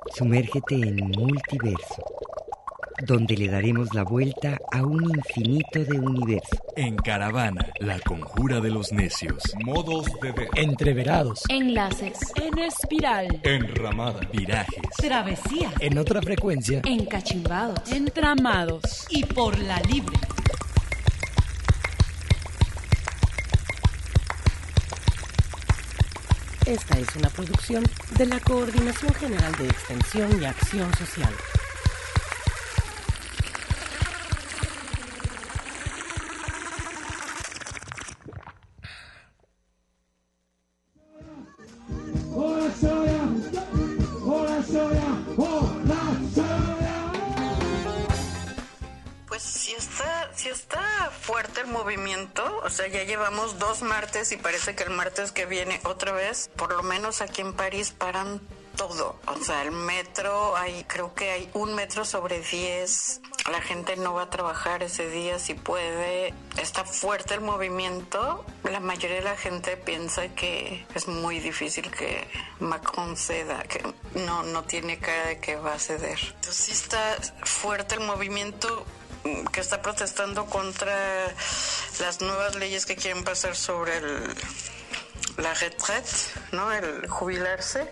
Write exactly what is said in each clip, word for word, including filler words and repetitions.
Sumérgete en Multiverso, donde le daremos la vuelta a un infinito de universo. En Caravana, la conjura de los necios. Modos de ver. Entreverados. Enlaces. En espiral. Enramada. Virajes. Travesía. En otra frecuencia. Encachimbados. Entramados. Y por la libre. Esta es una producción de la Coordinación General de Extensión y Acción Social. Pues si está, si está fuerte el movimiento, o sea, ya llevamos dos martes y parece que el martes que viene otra vez, por lo menos aquí en París paran todo, o sea, el metro, hay, creo que hay un metro sobre diez, la gente no va a trabajar ese día si puede, está fuerte el movimiento, la mayoría de la gente piensa que es muy difícil que Macron ceda, que no, no tiene cara de que va a ceder. Entonces sí está fuerte el movimiento que está protestando contra las nuevas leyes que quieren pasar sobre el, la retraite, ¿no? El jubilarse.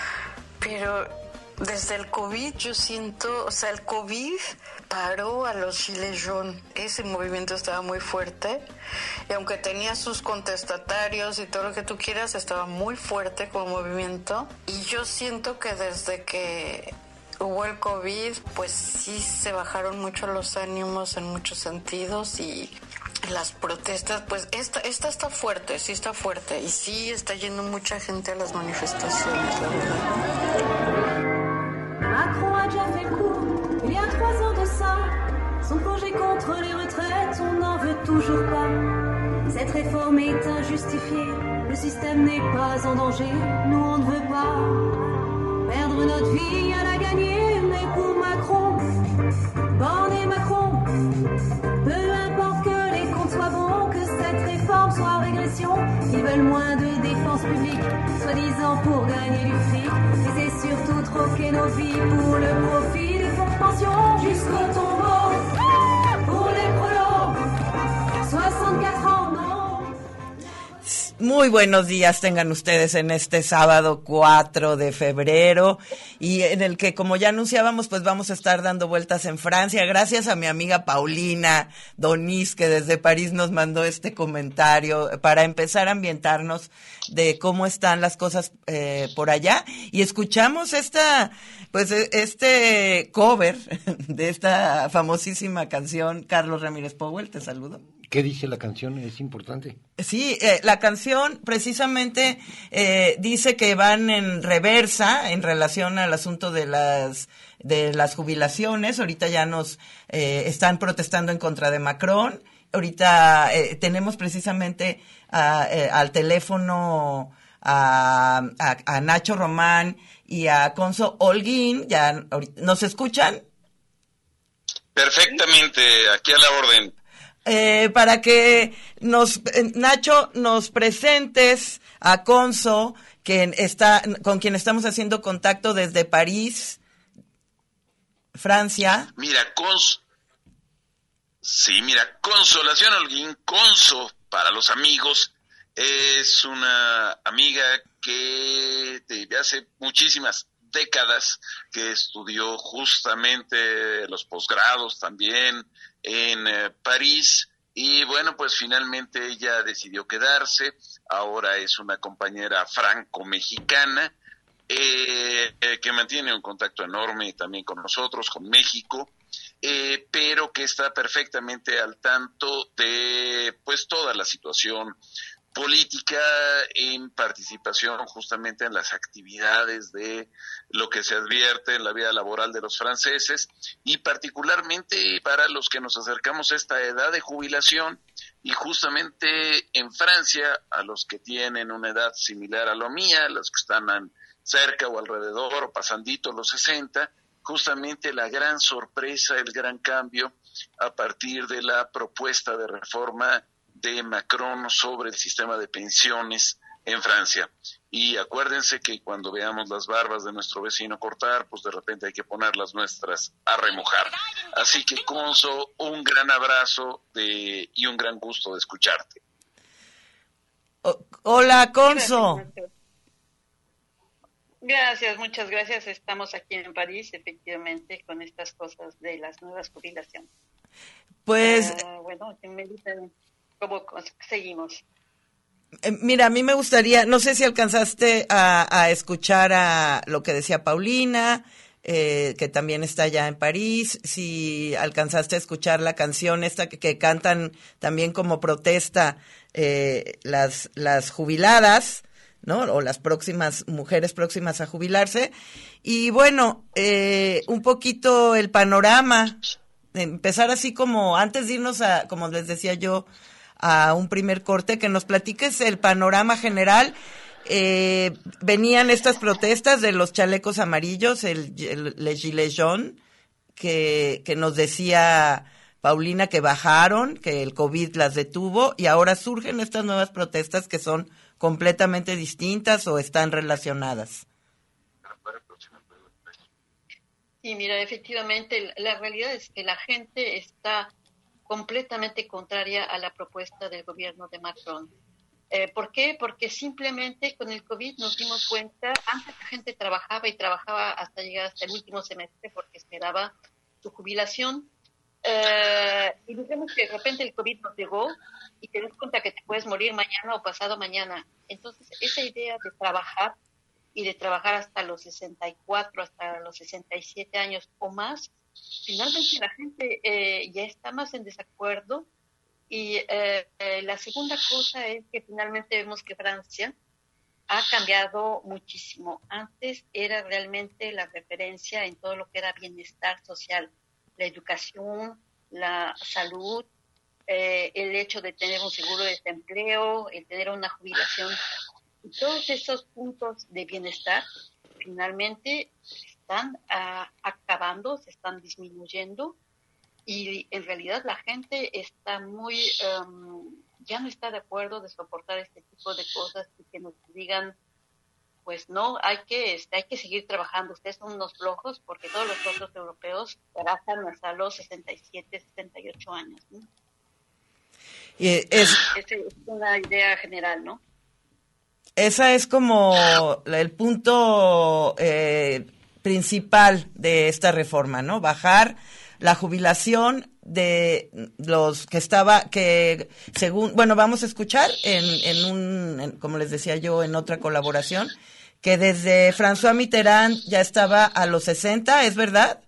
Pero desde el COVID yo siento, o sea, el COVID paró a los gilets jaunes. Ese movimiento estaba muy fuerte y aunque tenía sus contestatarios y todo lo que tú quieras, estaba muy fuerte como movimiento. Y yo siento que desde que hubo el COVID, pues sí se bajaron mucho los ánimos en muchos sentidos y las protestas, pues esta, esta está fuerte, sí está fuerte y sí está yendo mucha gente a las manifestaciones, la verdad. Macron a déjà fait le coup, il y a trois ans de ça. Son projet contre les retraites, on n'en veut toujours pas. Cette réforme est injustifiée, le système n'est pas en danger, nous on ne veut pas perdre notre vie à la gagner, mais pour Macron, Borne et Macron, peu importe que les comptes soient bons, que cette réforme soit en régression, ils veulent moins de dépenses publiques, soi-disant pour gagner du fric, et c'est surtout troquer nos vies pour le profit des fonds de pension jusqu'au tombeau, pour les prolos, soixante-quatre ans, non. Muy buenos días tengan ustedes en este sábado cuatro de febrero y en el que, como ya anunciábamos, pues vamos a estar dando vueltas en Francia. Gracias a mi amiga Paulina Donis, que desde París nos mandó este comentario para empezar a ambientarnos de cómo están las cosas eh, por allá. Y escuchamos esta, pues este cover de esta famosísima canción. Carlos Ramírez Powell, te saludo. ¿Qué dice la canción? Es importante. Sí, eh, la canción precisamente eh, dice que van en reversa en relación al asunto de las de las jubilaciones. Ahorita ya nos eh, están protestando en contra de Macron. Ahorita eh, tenemos precisamente a, eh, al teléfono a, a, a Nacho Román y a Conso Holguín. Ya ahorita, ¿nos escuchan? Perfectamente, aquí a la orden. Eh, para que nos, eh, Nacho, nos presentes a Conso, quien está, con quien estamos haciendo contacto desde París, Francia. Mira, Conso, sí, mira, Consolación Holguín, Conso, para los amigos, es una amiga que desde hace muchísimas décadas que estudió justamente los posgrados también en eh, París y bueno, pues finalmente ella decidió quedarse. Ahora es una compañera franco-mexicana eh, eh, que mantiene un contacto enorme también con nosotros, con México, eh, pero que está perfectamente al tanto de pues toda la situación política, en participación justamente en las actividades de lo que se advierte en la vida laboral de los franceses y particularmente para los que nos acercamos a esta edad de jubilación y justamente en Francia a los que tienen una edad similar a la mía, los que están cerca o alrededor o pasandito los sesenta, justamente la gran sorpresa, el gran cambio a partir de la propuesta de reforma de Macron sobre el sistema de pensiones en Francia. Y acuérdense que cuando veamos las barbas de nuestro vecino cortar, pues de repente hay que poner las nuestras a remojar. Así que, Conso, un gran abrazo de, y un gran gusto de escucharte. O, hola, Conso. Gracias, gracias, muchas gracias. Estamos aquí en París, efectivamente, con estas cosas de las nuevas jubilaciones. Pues... Uh, bueno, me dicen cómo seguimos. Eh, mira, a mí me gustaría, no sé si alcanzaste a, a escuchar a lo que decía Paulina, eh, que también está allá en París, si alcanzaste a escuchar la canción esta que, que cantan también como protesta eh, las, las jubiladas, ¿no? O las próximas mujeres próximas a jubilarse. Y bueno, eh, un poquito el panorama, empezar así como, antes de irnos a, como les decía yo, a un primer corte, que nos platiques el panorama general. Eh, venían estas protestas de los chalecos amarillos, el, el, les gilets jaunes, que, que nos decía Paulina que bajaron, que el COVID las detuvo, y ahora surgen estas nuevas protestas que son completamente distintas o están relacionadas. Sí, mira, efectivamente, la realidad es que la gente está completamente contraria a la propuesta del gobierno de Macron. Eh, ¿Por qué? Porque simplemente con el COVID nos dimos cuenta, antes la gente trabajaba y trabajaba hasta llegar hasta el último semestre porque esperaba su jubilación, eh, y digamos que de repente el COVID nos llegó y te das cuenta que te puedes morir mañana o pasado mañana. Entonces, esa idea de trabajar y de trabajar hasta los sesenta y cuatro, hasta los sesenta y siete años o más, finalmente la gente eh, ya está más en desacuerdo. Y eh, eh, la segunda cosa es que finalmente vemos que Francia ha cambiado muchísimo. Antes era realmente la referencia en todo lo que era bienestar social, la educación, la salud, eh, el hecho de tener un seguro de desempleo, el tener una jubilación. Y todos esos puntos de bienestar finalmente están uh, acabando, se están disminuyendo, y en realidad la gente está muy, um, ya no está de acuerdo de soportar este tipo de cosas y que nos digan, pues no, hay que, este, hay que seguir trabajando, ustedes son unos flojos, porque todos los otros europeos trabajan hasta los sesenta y siete, sesenta y ocho años, ¿no? Y es, Esa es una idea general, ¿no? Esa es como el punto eh, principal de esta reforma, ¿no? Bajar la jubilación de los que estaba, que según, bueno, vamos a escuchar en, en un, en, como les decía yo, en otra colaboración, que desde François Mitterrand ya estaba a los sesenta, ¿es verdad?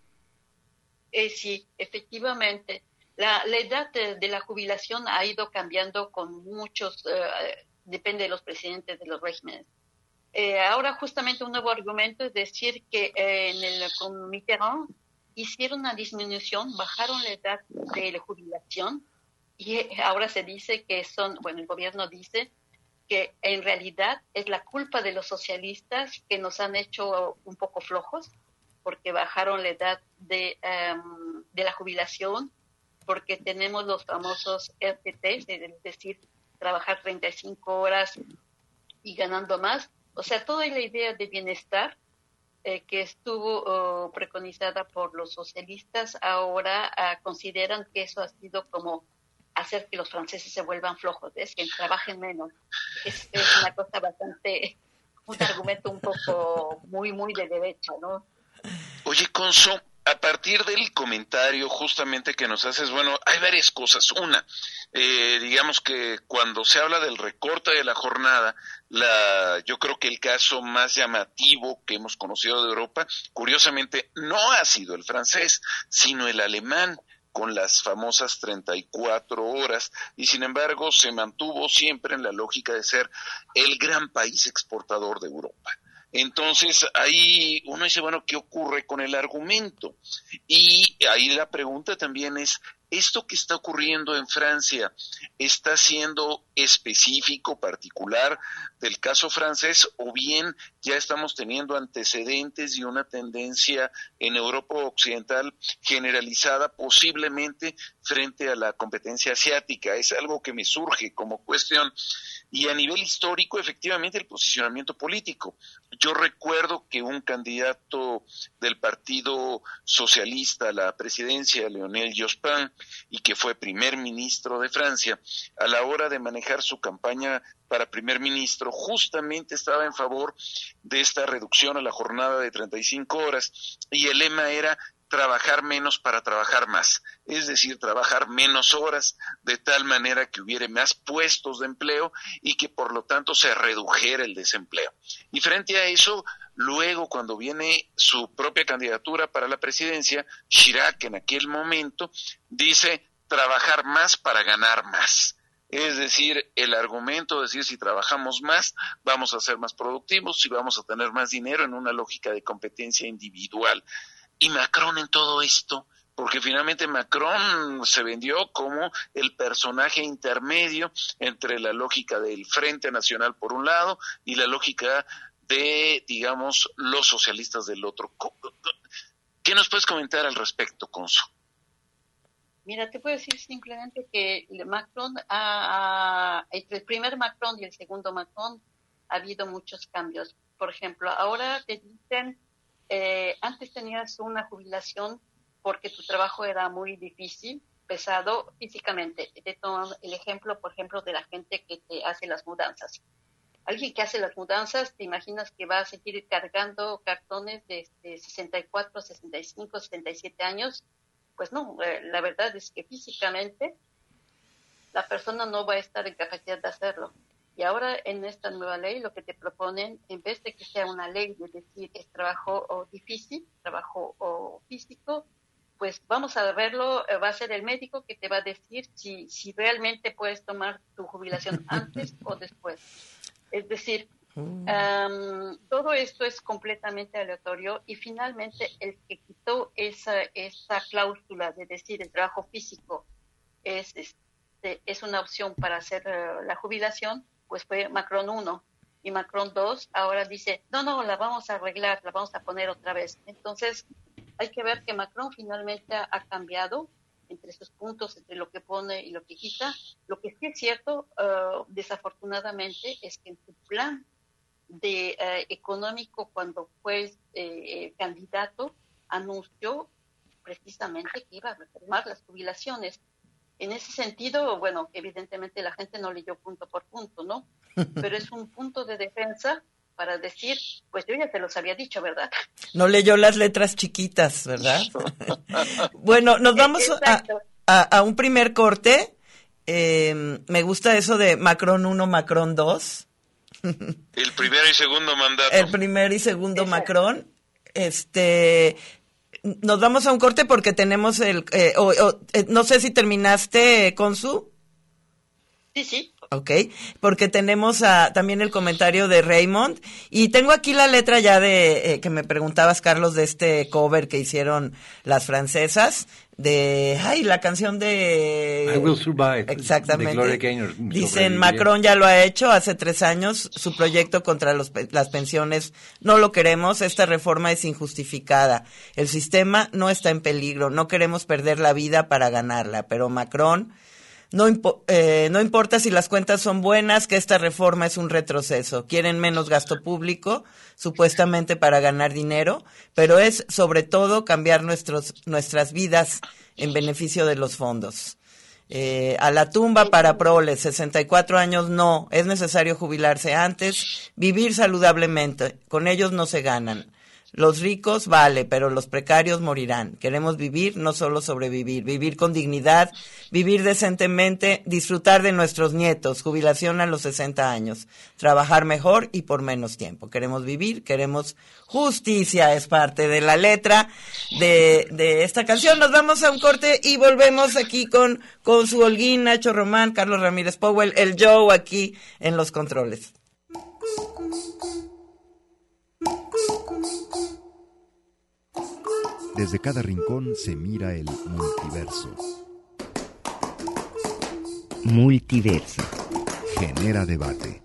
Eh, sí, efectivamente. La, la edad de, de la jubilación ha ido cambiando con muchos, eh, depende de los presidentes de los regímenes. Eh, ahora justamente un nuevo argumento es decir que eh, en el con Mitterrand hicieron una disminución, bajaron la edad de la jubilación y ahora se dice que son, bueno, el gobierno dice que en realidad es la culpa de los socialistas que nos han hecho un poco flojos porque bajaron la edad de, um, de la jubilación, porque tenemos los famosos R T T, es decir, trabajar treinta y cinco horas y ganando más. O sea, toda la idea de bienestar eh, que estuvo uh, preconizada por los socialistas, ahora uh, consideran que eso ha sido como hacer que los franceses se vuelvan flojos, es que trabajen menos. Es, es una cosa bastante, un argumento un poco muy, muy de derecha, ¿no? Oye, Conso, a partir del comentario justamente que nos haces, bueno, hay varias cosas. Una, eh, digamos que cuando se habla del recorte de la jornada, la, yo creo que el caso más llamativo que hemos conocido de Europa, curiosamente, no ha sido el francés, sino el alemán, con las famosas treinta y cuatro horas, y sin embargo se mantuvo siempre en la lógica de ser el gran país exportador de Europa. Entonces, ahí uno dice, bueno, ¿qué ocurre con el argumento? Y ahí la pregunta también es, ¿esto que está ocurriendo en Francia está siendo específico, particular del caso francés, o bien ya estamos teniendo antecedentes y una tendencia en Europa Occidental generalizada, posiblemente frente a la competencia asiática. Es algo que me surge como cuestión. Y a nivel histórico, efectivamente, el posicionamiento político. Yo recuerdo que un candidato del Partido Socialista a la presidencia, Lionel Jospin, y que fue primer ministro de Francia, a la hora de manejar su campaña para primer ministro, justamente estaba en favor de esta reducción a la jornada de treinta y cinco horas, y el lema era trabajar menos para trabajar más, es decir, trabajar menos horas de tal manera que hubiera más puestos de empleo y que por lo tanto se redujera el desempleo. Y frente a eso, luego cuando viene su propia candidatura para la presidencia, Chirac en aquel momento dice trabajar más para ganar más. Es decir, el argumento de decir si trabajamos más, vamos a ser más productivos y vamos a tener más dinero en una lógica de competencia individual. Y Macron en todo esto, porque finalmente Macron se vendió como el personaje intermedio entre la lógica del Frente Nacional por un lado y la lógica de, digamos, los socialistas del otro. ¿Qué nos puedes comentar al respecto, Consu? Mira, te puedo decir simplemente que Macron, ha, entre el primer Macron y el segundo Macron, ha habido muchos cambios. Por ejemplo, ahora te dicen, eh, antes tenías una jubilación porque tu trabajo era muy difícil, pesado físicamente. Te tomo el ejemplo, por ejemplo, de la gente que te hace las mudanzas. Alguien que hace las mudanzas, te imaginas que va a seguir cargando cartones de, de sesenta y cuatro, sesenta y cinco, setenta y siete años. Pues no, eh, la verdad es que físicamente la persona no va a estar en capacidad de hacerlo. Y ahora en esta nueva ley lo que te proponen, en vez de que sea una ley de decir es trabajo o difícil, trabajo o físico, pues vamos a verlo, eh, va a ser el médico que te va a decir si, si realmente puedes tomar tu jubilación antes o después. Es decir, um, todo esto es completamente aleatorio y finalmente el que quitó esa, esa cláusula de decir el trabajo físico es, este, es una opción para hacer uh, la jubilación, pues fue Macron uno. Y Macron dos ahora dice, no, no, la vamos a arreglar, la vamos a poner otra vez. Entonces, hay que ver que Macron finalmente ha, ha cambiado entre esos puntos, entre lo que pone y lo que quita. Lo que sí es cierto, uh, desafortunadamente, es que en su plan de uh, económico, cuando fue eh, candidato, anunció precisamente que iba a reformar las jubilaciones. En ese sentido, bueno, evidentemente la gente no leyó punto por punto, ¿no? Pero es un punto de defensa para decir, pues yo ya te los había dicho, ¿verdad? No leyó las letras chiquitas, ¿verdad? Bueno, nos vamos a, a, a un primer corte. Eh, me gusta eso de Macron uno, Macron dos. El primero y segundo mandato. El primer y segundo Exacto. Macron. Este... Nos vamos a un corte porque tenemos el... Eh, o, o, eh, no sé si terminaste, Consu. Sí, sí. Ok, porque tenemos a, también el comentario de Raymond. Y tengo aquí la letra ya de... Eh, que me preguntabas, Carlos, de este cover que hicieron las francesas. De... Ay, la canción de... I Will Survive. Exactamente. De Gloria Gaynor. Dicen, Macron ya lo ha hecho hace tres años. Su proyecto contra los, las pensiones no lo queremos. Esta reforma es injustificada. El sistema no está en peligro. No queremos perder la vida para ganarla. Pero Macron... No, impo- eh, no importa si las cuentas son buenas, que esta reforma es un retroceso. Quieren menos gasto público, supuestamente para ganar dinero, pero es sobre todo cambiar nuestros, nuestras vidas en beneficio de los fondos. Eh, a la tumba para proles, sesenta y cuatro años no, es necesario jubilarse antes, vivir saludablemente, con ellos no se ganan. Los ricos, vale, pero los precarios morirán. Queremos vivir, no solo sobrevivir. Vivir con dignidad, vivir decentemente, disfrutar de nuestros nietos, jubilación a los sesenta años, trabajar mejor y por menos tiempo. Queremos vivir, queremos justicia, es parte de la letra de, de esta canción. Nos vamos a un corte y volvemos aquí con, con su Holguín, Nacho Román, Carlos Ramírez Powell, el Joe aquí en los controles. Desde cada rincón se mira el multiverso. Multiverso. Genera debate.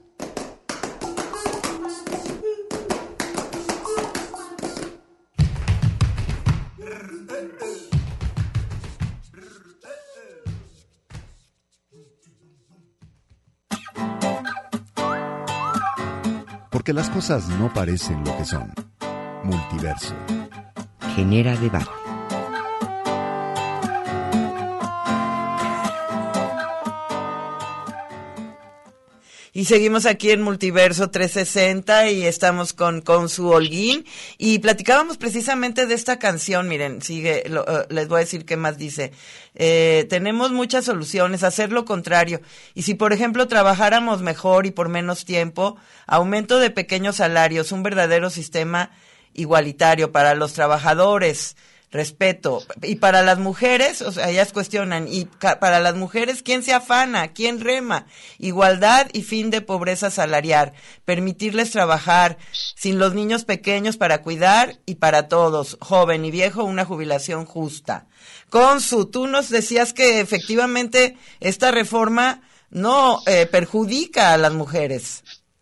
Porque las cosas no parecen lo que son. Multiverso. Genera debate. Y seguimos aquí en Multiverso trescientos sesenta y estamos con Consu Holguín y platicábamos precisamente de esta canción. Miren, sigue, lo, uh, les voy a decir qué más dice. Eh, tenemos muchas soluciones, hacer lo contrario. Y si, por ejemplo, trabajáramos mejor y por menos tiempo, aumento de pequeños salarios, un verdadero sistema igualitario para los trabajadores, respeto. Y para las mujeres, o sea, ellas cuestionan, y ca- para las mujeres, ¿quién se afana? ¿Quién rema? Igualdad y fin de pobreza salarial. Permitirles trabajar sin los niños pequeños para cuidar y para todos, joven y viejo, una jubilación justa. Consu, tú nos decías que efectivamente esta reforma no eh, perjudica a las mujeres.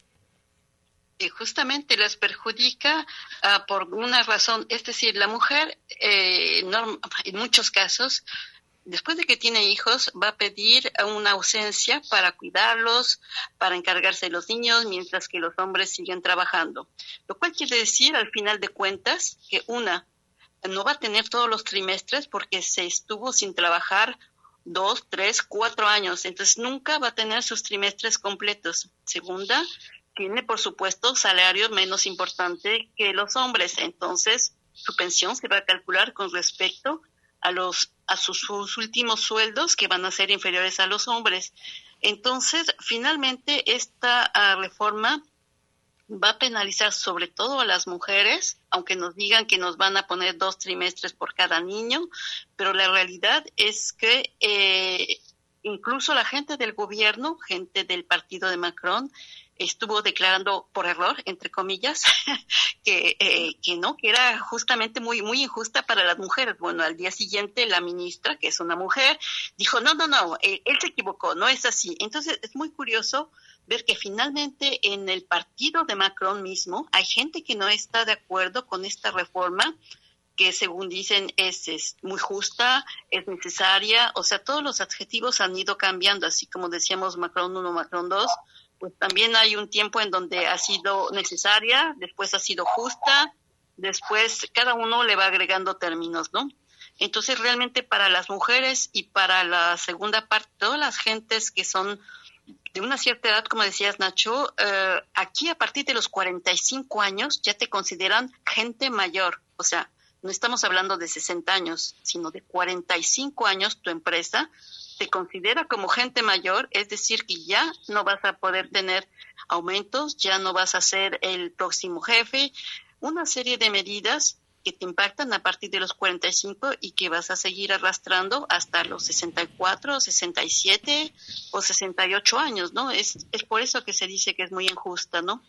Y justamente las perjudica uh, por una razón, es decir, la mujer eh, no, en muchos casos, después de que tiene hijos, va a pedir una ausencia para cuidarlos, para encargarse de los niños, mientras que los hombres siguen trabajando. Lo cual quiere decir, al final de cuentas, que una, no va a tener todos los trimestres porque se estuvo sin trabajar dos, tres, cuatro años, entonces nunca va a tener sus trimestres completos. Segunda, tiene, por supuesto, salarios menos importantes que los hombres. Entonces, su pensión se va a calcular con respecto a los a sus, sus últimos sueldos, que van a ser inferiores a los hombres. Entonces, finalmente, esta uh, reforma va a penalizar sobre todo a las mujeres, aunque nos digan que nos van a poner dos trimestres por cada niño, pero la realidad es que eh, incluso la gente del gobierno, gente del partido de Macron, estuvo declarando por error, entre comillas, que eh, que no, que era justamente muy muy injusta para las mujeres. Bueno, al día siguiente la ministra, que es una mujer, dijo, no, no, no, eh, él se equivocó, no es así. Entonces es muy curioso ver que finalmente en el partido de Macron mismo hay gente que no está de acuerdo con esta reforma, que según dicen es, es muy justa, es necesaria, o sea, todos los adjetivos han ido cambiando, así como decíamos Macron uno, Macron dos, pues también hay un tiempo en donde ha sido necesaria, después ha sido justa, después cada uno le va agregando términos, ¿no? Entonces realmente para las mujeres y para la segunda parte, todas las gentes que son de una cierta edad, como decías Nacho, eh, aquí a partir de los cuarenta y cinco años ya te consideran gente mayor, o sea, no estamos hablando de sesenta años, sino de cuarenta y cinco años tu empresa te considera como gente mayor, es decir, que ya no vas a poder tener aumentos, ya no vas a ser el próximo jefe, una serie de medidas que te impactan a partir de los cuarenta y cinco y que vas a seguir arrastrando hasta los sesenta y cuatro, sesenta y siete o sesenta y ocho años, ¿no? Es, es por eso que se dice que es muy injusta, ¿no?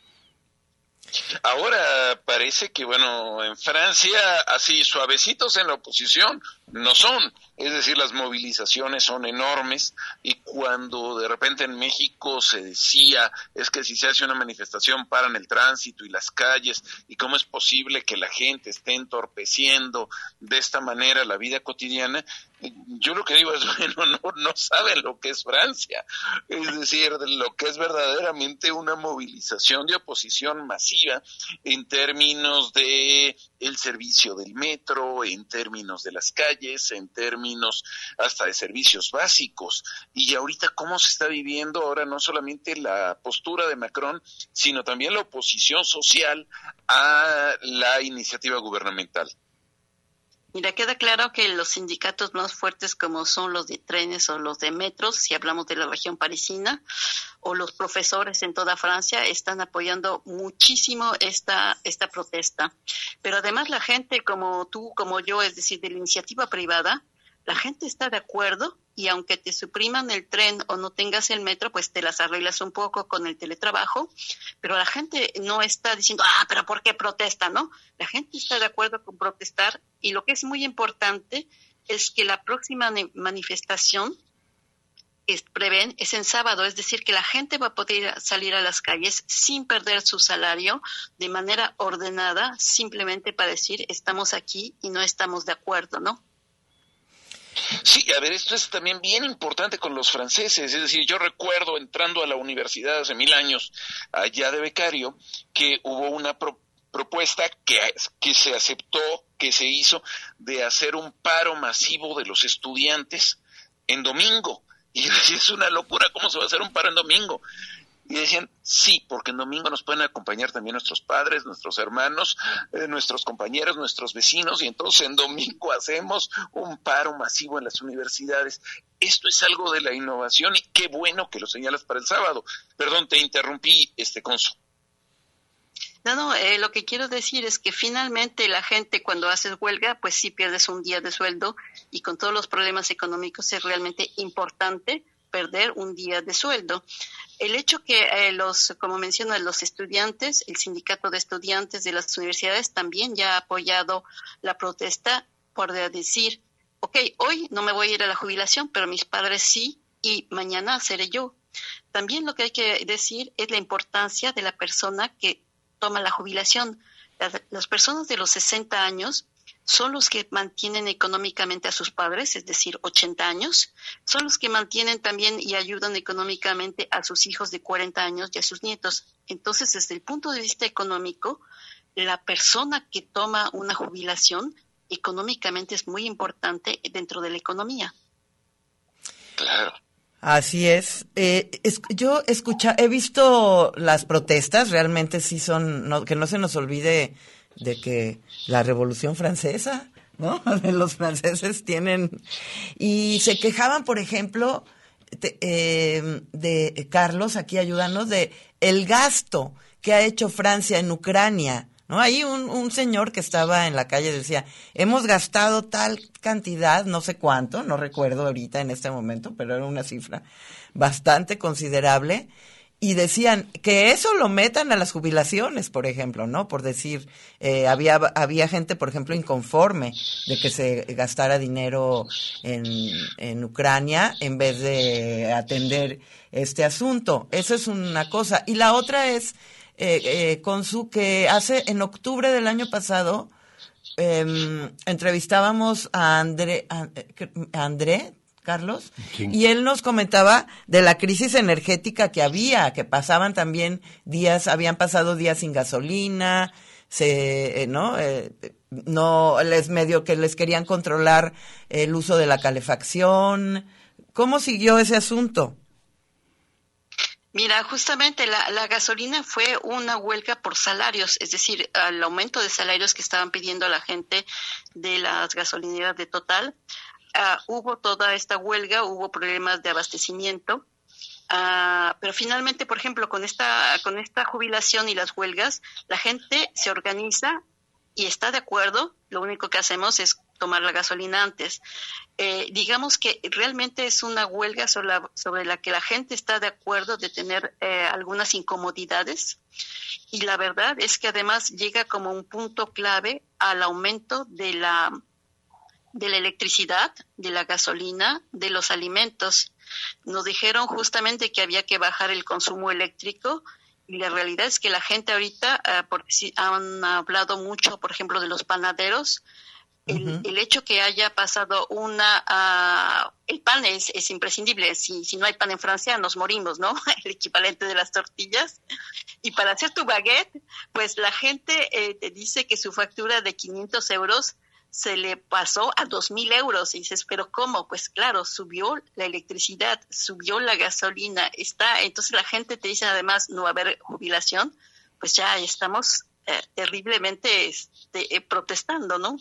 Ahora parece que, bueno, en Francia, así suavecitos en la oposición, no son. Es decir, las movilizaciones son enormes y cuando de repente en México se decía, es que si se hace una manifestación paran el tránsito y las calles, y cómo es posible que la gente esté entorpeciendo de esta manera la vida cotidiana, yo lo que digo es, bueno, no, no saben lo que es Francia, es decir, lo que es verdaderamente una movilización de oposición masiva en términos de el servicio del metro, en términos de las calles, en términos hasta de servicios básicos. Y ahorita cómo se está viviendo ahora no solamente la postura de Macron, sino también la oposición social a la iniciativa gubernamental. Mira, queda claro que los sindicatos más fuertes como son los de trenes o los de metros, si hablamos de la región parisina, o los profesores en toda Francia, están apoyando muchísimo esta esta protesta. Pero además la gente como tú, como yo, es decir, de la iniciativa privada, la gente está de acuerdo y aunque te supriman el tren o no tengas el metro, pues te las arreglas un poco con el teletrabajo, pero la gente no está diciendo, ah, pero ¿por qué protesta, no? La gente está de acuerdo con protestar y lo que es muy importante es que la próxima manifestación que prevén es en sábado, es decir, que la gente va a poder salir a las calles sin perder su salario de manera ordenada, simplemente para decir, estamos aquí y no estamos de acuerdo, ¿no? Sí, a ver, esto es también bien importante con los franceses, es decir, yo recuerdo entrando a la universidad hace mil años, allá de becario, que hubo una pro- propuesta que, que se aceptó, que se hizo, de hacer un paro masivo de los estudiantes en domingo. Y yo decía, es una locura, ¿cómo se va a hacer un paro en domingo? Y decían, sí, porque en domingo nos pueden acompañar también nuestros padres, nuestros hermanos, eh, nuestros compañeros, nuestros vecinos, y entonces en domingo hacemos un paro masivo en las universidades. Esto es algo de la innovación y qué bueno que lo señalas para el sábado. Perdón, te interrumpí, este Conso. No, no, eh, lo que quiero decir es que finalmente la gente cuando haces huelga, pues sí pierdes un día de sueldo y con todos los problemas económicos es realmente importante perder un día de sueldo. El hecho que eh, los, como menciono, los estudiantes, el sindicato de estudiantes de las universidades también ya ha apoyado la protesta por decir, ok, hoy no me voy a ir a la jubilación, pero mis padres sí, y mañana seré yo. También lo que hay que decir es la importancia de la persona que toma la jubilación. Las, las personas de los sesenta años son los que mantienen económicamente a sus padres, es decir, ochenta años, son los que mantienen también y ayudan económicamente a sus hijos de cuarenta años y a sus nietos. Entonces, desde el punto de vista económico, la persona que toma una jubilación económicamente es muy importante dentro de la economía. Claro. Así es. Eh, es yo escucha, he visto las protestas, realmente sí son, no, que no se nos olvide de que la Revolución Francesa, ¿no? Los franceses tienen, y se quejaban, por ejemplo, de, eh, de Carlos, aquí ayúdanos, de el gasto que ha hecho Francia en Ucrania, ¿no? Ahí un, un señor que estaba en la calle decía, hemos gastado tal cantidad, no sé cuánto, no recuerdo ahorita en este momento, pero era una cifra bastante considerable, y decían que eso lo metan a las jubilaciones, por ejemplo, ¿no? Por decir, eh, había había gente, por ejemplo, inconforme de que se gastara dinero en, en Ucrania en vez de atender este asunto. Eso es una cosa. Y la otra es, eh, eh, Consu, que hace, en octubre del año pasado, eh, entrevistábamos a André, a, a André, Carlos, sí. Y él nos comentaba de la crisis energética que había, que pasaban también días, habían pasado días sin gasolina, se, eh, ¿no? Eh, no, les medio que les querían controlar el uso de la calefacción. ¿Cómo siguió ese asunto? Mira, justamente la, la gasolina fue una huelga por salarios, es decir, el aumento de salarios que estaban pidiendo la gente de las gasolineras de Total. Uh, hubo toda esta huelga, hubo problemas de abastecimiento, uh, pero finalmente, por ejemplo, con esta con esta jubilación y las huelgas, la gente se organiza y está de acuerdo. Lo único que hacemos es tomar la gasolina antes. Eh, digamos que realmente es una huelga sobre la, sobre la que la gente está de acuerdo de tener eh, algunas incomodidades, y la verdad es que además llega como un punto clave al aumento de la de la electricidad, de la gasolina, de los alimentos. Nos dijeron justamente que había que bajar el consumo eléctrico, y la realidad es que la gente ahorita, uh, por, si han hablado mucho, por ejemplo, de los panaderos. El, uh-huh. el hecho que haya pasado una... Uh, el pan es, es imprescindible. Si, si no hay pan en Francia, nos morimos, ¿no? El equivalente de las tortillas. Y para hacer tu baguette, pues la gente eh, te dice que su factura de quinientos euros se le pasó a dos mil euros, y dices, ¿pero cómo? Pues claro, subió la electricidad, subió la gasolina, está, entonces la gente te dice además no va a haber jubilación, pues ya estamos eh, terriblemente este, eh, protestando, ¿no?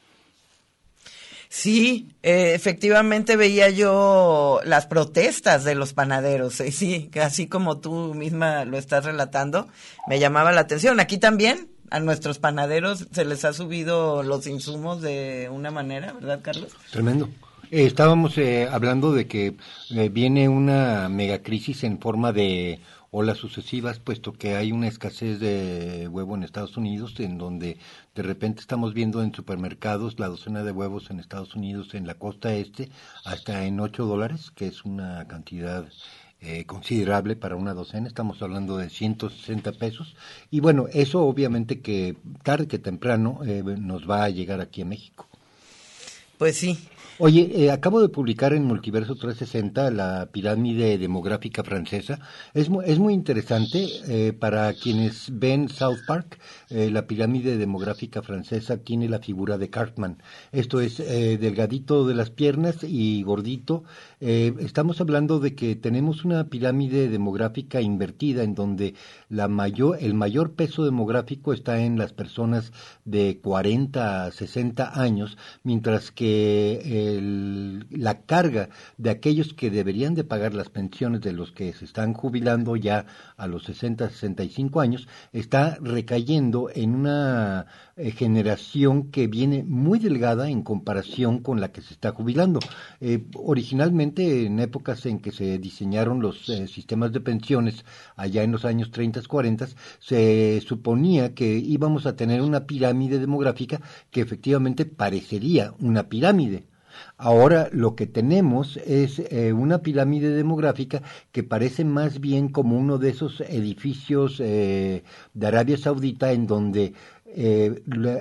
Sí, eh, efectivamente veía yo las protestas de los panaderos, eh, sí, así como tú misma lo estás relatando, me llamaba la atención. Aquí también a nuestros panaderos se les ha subido los insumos de una manera, ¿verdad, Carlos? Tremendo. Eh, estábamos eh, hablando de que eh, viene una megacrisis en forma de olas sucesivas, puesto que hay una escasez de huevo en Estados Unidos, en donde de repente estamos viendo en supermercados la docena de huevos en Estados Unidos, en la costa este, hasta en ocho dólares, que es una cantidad Eh, considerable para una docena. Estamos hablando de ciento sesenta pesos, y bueno, eso obviamente que tarde que temprano eh, nos va a llegar aquí a México. Pues sí. Oye, eh, acabo de publicar en Multiverso trescientos sesenta la pirámide demográfica francesa. Es, mu- es muy interesante eh, para quienes ven South Park. Eh, la pirámide demográfica francesa tiene la figura de Cartman. Esto es eh, delgadito de las piernas y gordito. Eh, estamos hablando de que tenemos una pirámide demográfica invertida en donde la mayor, el mayor peso demográfico está en las personas de cuarenta a sesenta años, mientras que el, la carga de aquellos que deberían de pagar las pensiones de los que se están jubilando ya a los sesenta, sesenta y cinco años está recayendo en una eh, generación que viene muy delgada en comparación con la que se está jubilando. Eh, originalmente, en épocas en que se diseñaron los eh, sistemas de pensiones, allá en los años treinta, cuarenta, se suponía que íbamos a tener una pirámide demográfica que efectivamente parecería una pirámide. Ahora lo que tenemos es eh, una pirámide demográfica que parece más bien como uno de esos edificios eh, de Arabia Saudita en donde eh, le,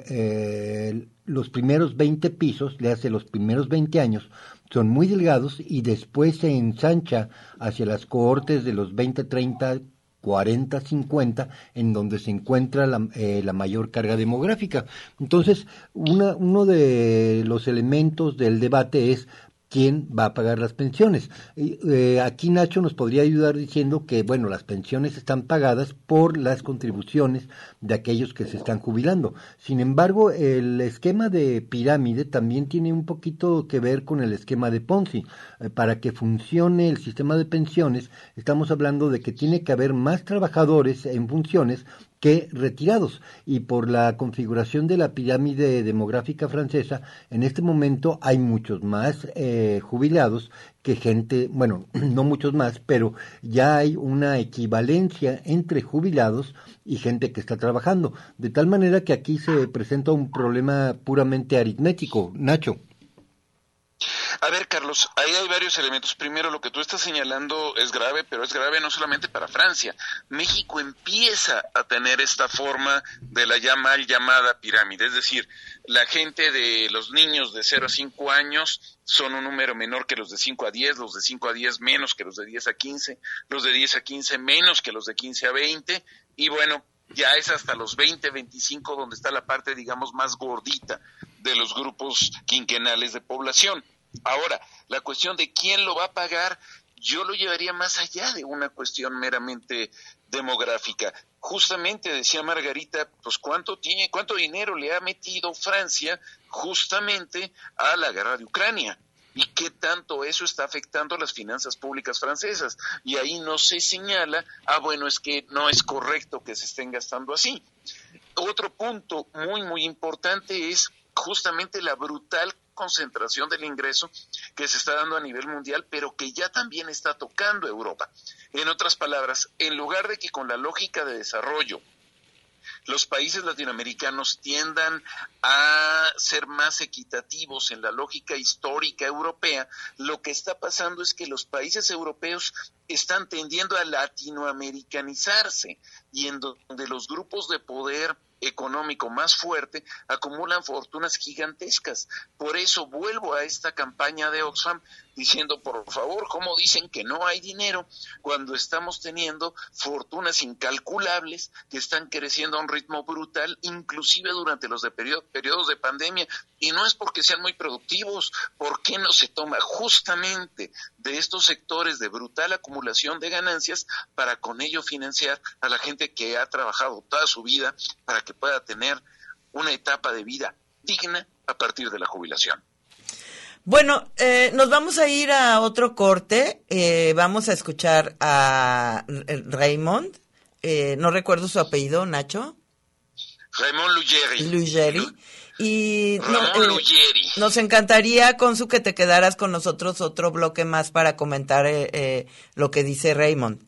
eh, los primeros veinte pisos, le hace los primeros veinte años, son muy delgados y después se ensancha hacia las cohortes de los veinte, treinta, cuarenta, cincuenta, en donde se encuentra la, eh, la mayor carga demográfica. Entonces, una, uno de los elementos del debate es quién va a pagar las pensiones. Eh, aquí Nacho nos podría ayudar diciendo que, bueno, las pensiones están pagadas por las contribuciones de aquellos que se están jubilando. Sin embargo, el esquema de pirámide también tiene un poquito que ver con el esquema de Ponzi. Eh, para que funcione el sistema de pensiones, estamos hablando de que tiene que haber más trabajadores en funciones que retirados, y por la configuración de la pirámide demográfica francesa, en este momento hay muchos más eh, jubilados que gente, bueno, no muchos más, pero ya hay una equivalencia entre jubilados y gente que está trabajando, de tal manera que aquí se presenta un problema puramente aritmético. Nacho. A ver, Carlos, ahí hay varios elementos. Primero, lo que tú estás señalando es grave, pero es grave no solamente para Francia. México empieza a tener esta forma de la ya mal llamada pirámide. Es decir, la gente de los niños de cero a cinco años son un número menor que los de cinco a diez, los de cinco a diez menos que los de diez a quince, los de diez a quince menos que los de quince a veinte, y bueno, ya es hasta los veinte, veinticinco donde está la parte, digamos, más gordita de los grupos quinquenales de población. Ahora, la cuestión de quién lo va a pagar, yo lo llevaría más allá de una cuestión meramente demográfica. Justamente decía Margarita, pues cuánto tiene, cuánto dinero le ha metido Francia justamente a la guerra de Ucrania y qué tanto eso está afectando las finanzas públicas francesas. Y ahí no se señala, ah, bueno, es que no es correcto que se estén gastando así. Otro punto muy, muy importante es justamente la brutal concentración del ingreso que se está dando a nivel mundial, pero que ya también está tocando Europa. En otras palabras, en lugar de que con la lógica de desarrollo los países latinoamericanos tiendan a ser más equitativos en la lógica histórica europea, lo que está pasando es que los países europeos están tendiendo a latinoamericanizarse y en donde los grupos de poder económico más fuerte acumulan fortunas gigantescas. Por eso vuelvo a esta campaña de Oxfam diciendo, por favor, ¿cómo dicen que no hay dinero cuando estamos teniendo fortunas incalculables que están creciendo a un ritmo brutal, inclusive durante los de periodo, periodos de pandemia? Y no es porque sean muy productivos. ¿Por qué no se toma justamente de estos sectores de brutal acumulación de ganancias para con ello financiar a la gente que ha trabajado toda su vida para que pueda tener una etapa de vida digna a partir de la jubilación? Bueno, eh, nos vamos a ir a otro corte. Eh, vamos a escuchar a Raymond. Eh, no recuerdo su apellido, Nacho. Raymond Lugeri. Lugeri. Y no, Ramón eh, Lugeri. Nos encantaría, Consu, que te quedaras con nosotros otro bloque más para comentar eh, eh, lo que dice Raymond.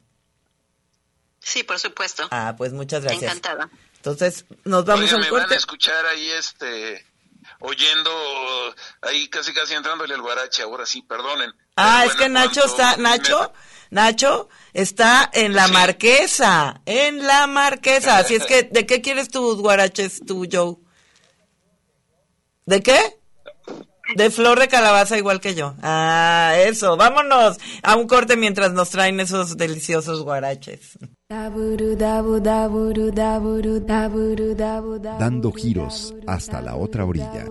Sí, por supuesto. Ah, pues muchas gracias. Encantada. Entonces, nos vamos Oigan, a un me corte. van a escuchar ahí, este, oyendo, ahí casi casi entrándole al guarache, ahora sí, perdonen. Ah, Pero es bueno, que Nacho cuando está, Nacho, Nacho está en la Sí. Marquesa, en la Marquesa. Así es que, ¿de qué quieres tus guaraches tú, Joe? ¿De qué? De flor de calabaza igual que yo. Ah, eso. Vámonos a un corte mientras nos traen esos deliciosos guaraches. Dando giros hasta la otra orilla.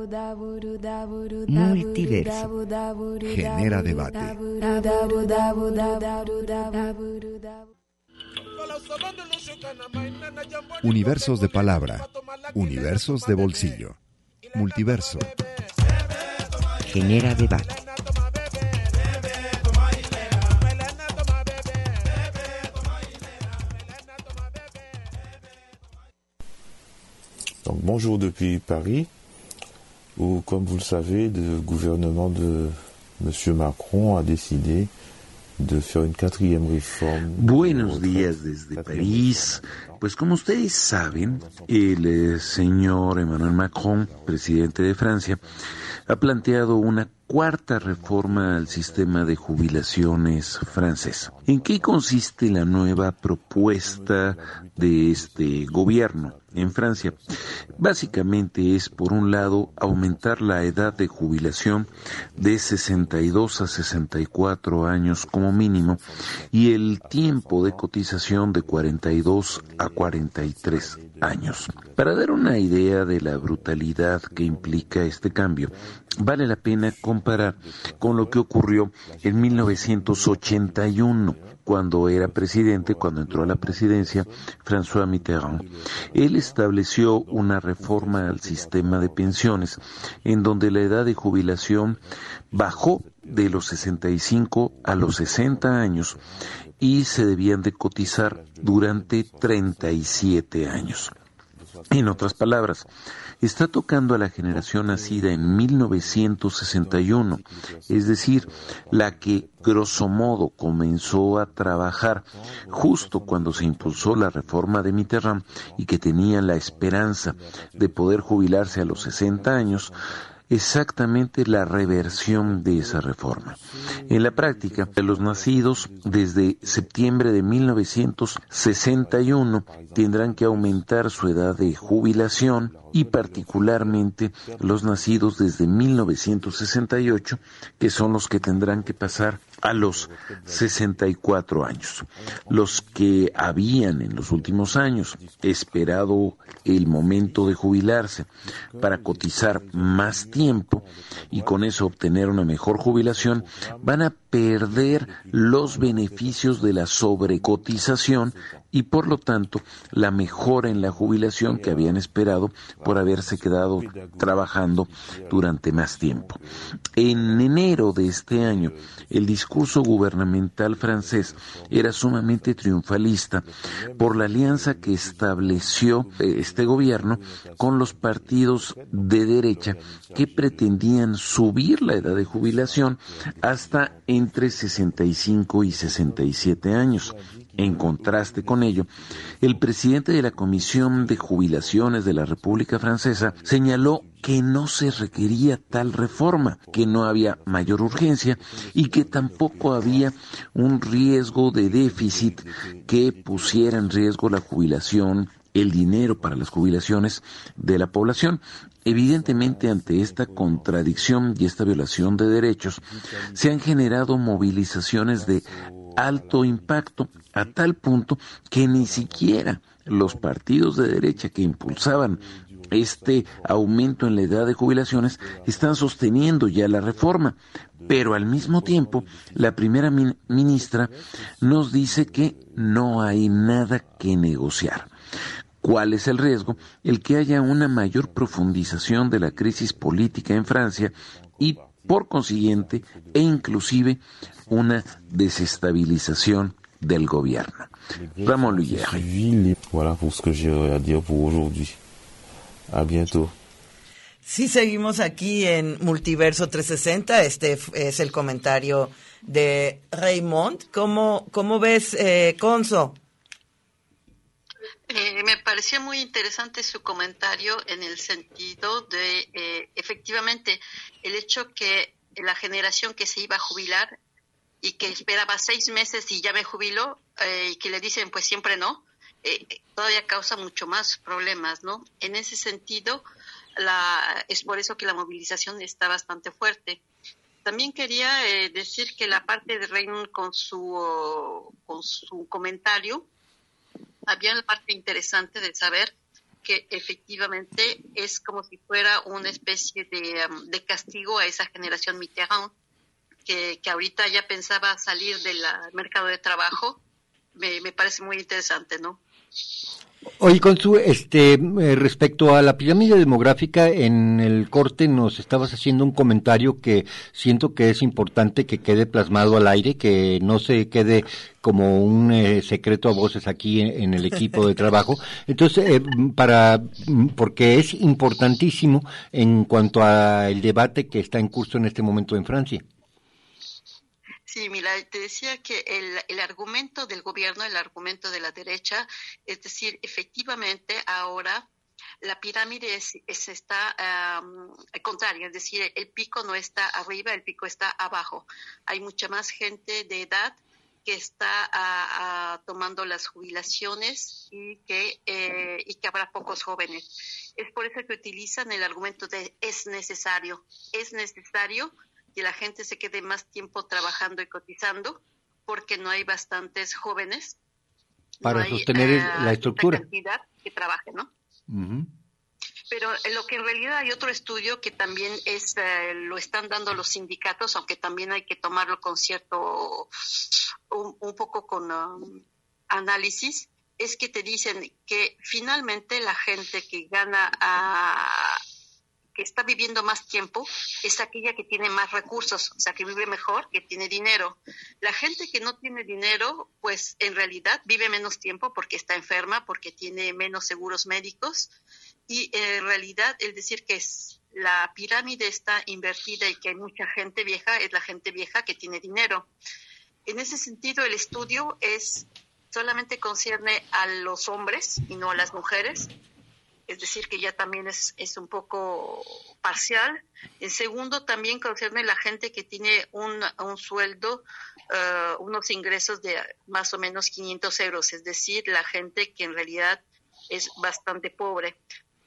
Multiverso. Genera debate. Universos de palabra. Universos de bolsillo. Multiverso. Genera debate. Donc bonjour depuis Paris, où comme vous le savez, le gouvernement de Monsieur Macron a décidé de faire une quatrième réforme. Buenos días desde París. Pues como ustedes saben, el eh, señor Emmanuel Macron, presidente de Francia, ha planteado una cuarta reforma al sistema de jubilaciones francés. ¿En qué consiste la nueva propuesta de este gobierno en Francia? Básicamente es, por un lado, aumentar la edad de jubilación de sesenta y dos a sesenta y cuatro años como mínimo y el tiempo de cotización de cuarenta y dos a cuarenta y tres años. Para dar una idea de la brutalidad que implica este cambio, vale la pena comparar con lo que ocurrió en mil novecientos ochenta y uno, cuando era presidente, cuando entró a la presidencia, François Mitterrand. Él estableció una reforma al sistema de pensiones, en donde la edad de jubilación bajó de los sesenta y cinco a los sesenta años y se debían de cotizar durante treinta y siete años. En otras palabras, está tocando a la generación nacida en mil novecientos sesenta y uno, es decir, la que grosso modo comenzó a trabajar justo cuando se impulsó la reforma de Mitterrand y que tenía la esperanza de poder jubilarse a los sesenta años, exactamente la reversión de esa reforma. En la práctica, los nacidos desde septiembre de mil novecientos sesenta y uno tendrán que aumentar su edad de jubilación y particularmente los nacidos desde mil novecientos sesenta y ocho, que son los que tendrán que pasar a los sesenta y cuatro años. Los que habían en los últimos años esperado el momento de jubilarse para cotizar más tiempo y con eso obtener una mejor jubilación, van a perder los beneficios de la sobrecotización y por lo tanto la mejora en la jubilación que habían esperado por haberse quedado trabajando durante más tiempo. En enero de este año, el discurso gubernamental francés era sumamente triunfalista por la alianza que estableció este gobierno con los partidos de derecha que pretendían subir la edad de jubilación hasta entre sesenta y cinco y sesenta y siete años. En contraste con ello, el presidente de la Comisión de Jubilaciones de la República Francesa señaló que no se requería tal reforma, que no había mayor urgencia y que tampoco había un riesgo de déficit que pusiera en riesgo la jubilación, el dinero para las jubilaciones de la población. Evidentemente, ante esta contradicción y esta violación de derechos, se han generado movilizaciones de alto impacto, a tal punto que ni siquiera los partidos de derecha que impulsaban este aumento en la edad de jubilaciones están sosteniendo ya la reforma. Pero al mismo tiempo, la primera min- ministra nos dice que no hay nada que negociar. ¿Cuál es el riesgo? El que haya una mayor profundización de la crisis política en Francia y, por consiguiente, e inclusive una desestabilización del gobierno. Ramón Lullier. Voilà pour ce que j'ai à dire pour aujourd'hui. A bientôt. Sí, seguimos aquí en Multiverso trescientos sesenta. Este es el comentario de Raymond. ¿Cómo, cómo ves, eh, Conso? Eh, me pareció muy interesante su comentario en el sentido de, eh, efectivamente, el hecho que la generación que se iba a jubilar y que esperaba seis meses y ya me jubiló, eh, y que le dicen pues siempre no, eh, todavía causa mucho más problemas, ¿no? En ese sentido, la, es por eso que la movilización está bastante fuerte. También quería eh, decir que la parte de Raymond con su, con su comentario, había una parte interesante de saber que efectivamente es como si fuera una especie de, um, de castigo a esa generación Mitterrand, que, que ahorita ya pensaba salir del mercado de trabajo. Me, me parece muy interesante, ¿no? Oye, Consu, este, eh, respecto a la pirámide demográfica, en el corte nos estabas haciendo un comentario que siento que es importante que quede plasmado al aire, que no se quede como un eh, secreto a voces aquí en, en el equipo de trabajo. Entonces, eh, para, porque es importantísimo en cuanto al debate que está en curso en este momento en Francia. Sí, mira, te decía que el, el argumento del gobierno, el argumento de la derecha, es decir, efectivamente ahora la pirámide es, es está um, contraria, es decir, el pico no está arriba, el pico está abajo. Hay mucha más gente de edad que está a, a, tomando las jubilaciones y que, eh, y que habrá pocos jóvenes. Es por eso que utilizan el argumento de es necesario, es necesario que la gente se quede más tiempo trabajando y cotizando, porque no hay bastantes jóvenes para no sostener hay, uh, la estructura cantidad que trabaje, ¿no? Uh-huh. Pero lo que en realidad hay otro estudio que también es uh, lo están dando los sindicatos, aunque también hay que tomarlo con cierto un, un poco con um, análisis, es que te dicen que finalmente la gente que gana a uh, que está viviendo más tiempo es aquella que tiene más recursos, o sea, que vive mejor, que tiene dinero. La gente que no tiene dinero, pues en realidad vive menos tiempo porque está enferma, porque tiene menos seguros médicos, y en realidad el decir que es, la pirámide está invertida y que hay mucha gente vieja, es la gente vieja que tiene dinero. En ese sentido, el estudio es solamente concierne a los hombres y no a las mujeres, es decir, que ya también es, es un poco parcial. En segundo, también concierne la gente que tiene un, un sueldo, uh, unos ingresos de más o menos quinientos euros, es decir, la gente que en realidad es bastante pobre.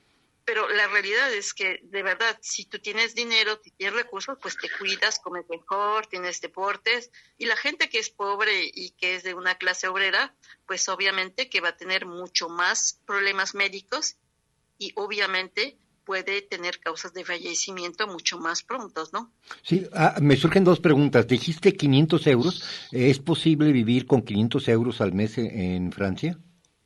Pero la realidad es que, de verdad, si tú tienes dinero, si tienes recursos, pues te cuidas, comes mejor, tienes deportes. Y la gente que es pobre y que es de una clase obrera, pues obviamente que va a tener mucho más problemas médicos y obviamente puede tener causas de fallecimiento mucho más prontos, ¿no? Sí, ah, me surgen dos preguntas. Dijiste quinientos euros. ¿Es posible vivir con quinientos euros al mes en Francia?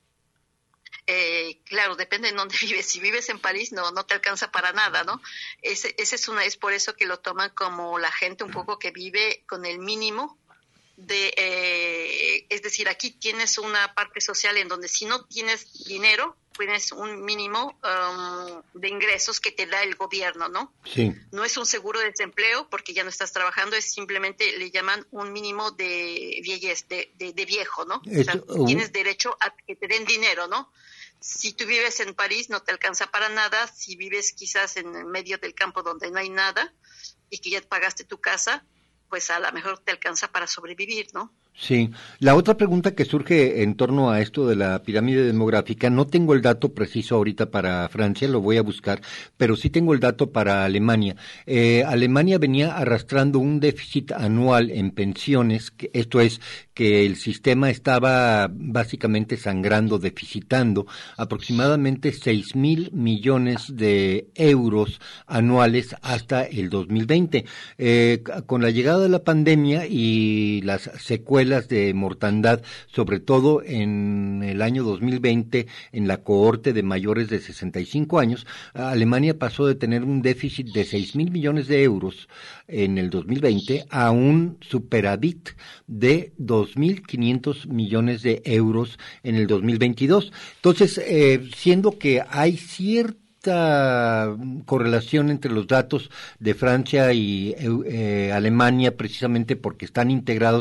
Eh, claro, depende de dónde vives. Si vives en París, no no te alcanza para nada, ¿no? Ese, ese es una es por eso que lo toman como la gente un poco que vive con el mínimo de, eh, es decir, aquí tienes una parte social en donde si no tienes dinero, tienes un mínimo um, de ingresos que te da el gobierno, ¿no? Sí. No es un seguro de desempleo porque ya no estás trabajando, es simplemente le llaman un mínimo de viejez, de, de, de viejo, ¿no? Es, o sea, uh, tienes derecho a que te den dinero, ¿no? Si tú vives en París no te alcanza para nada, si vives quizás en medio del campo donde no hay nada y que ya pagaste tu casa, pues a lo mejor te alcanza para sobrevivir, ¿no? Sí. La otra pregunta que surge en torno a esto de la pirámide demográfica, no tengo el dato preciso ahorita para Francia, lo voy a buscar, pero sí tengo el dato para Alemania. Eh, Alemania venía arrastrando un déficit anual en pensiones, que esto es, que el sistema estaba básicamente sangrando, deficitando aproximadamente seis mil millones de euros anuales hasta el dos mil veinte. Eh, con la llegada de la pandemia y las secuelas de mortandad, sobre todo en el año dos mil veinte, en la cohorte de mayores de sesenta y cinco años, Alemania pasó de tener un déficit de seis mil millones de euros en el dos mil veinte a un superávit de dos mil quinientos millones de euros en el dos mil veintidós. Entonces, eh, siendo que hay cierto esta correlación entre los datos de Francia y eh, Alemania, precisamente porque están integrados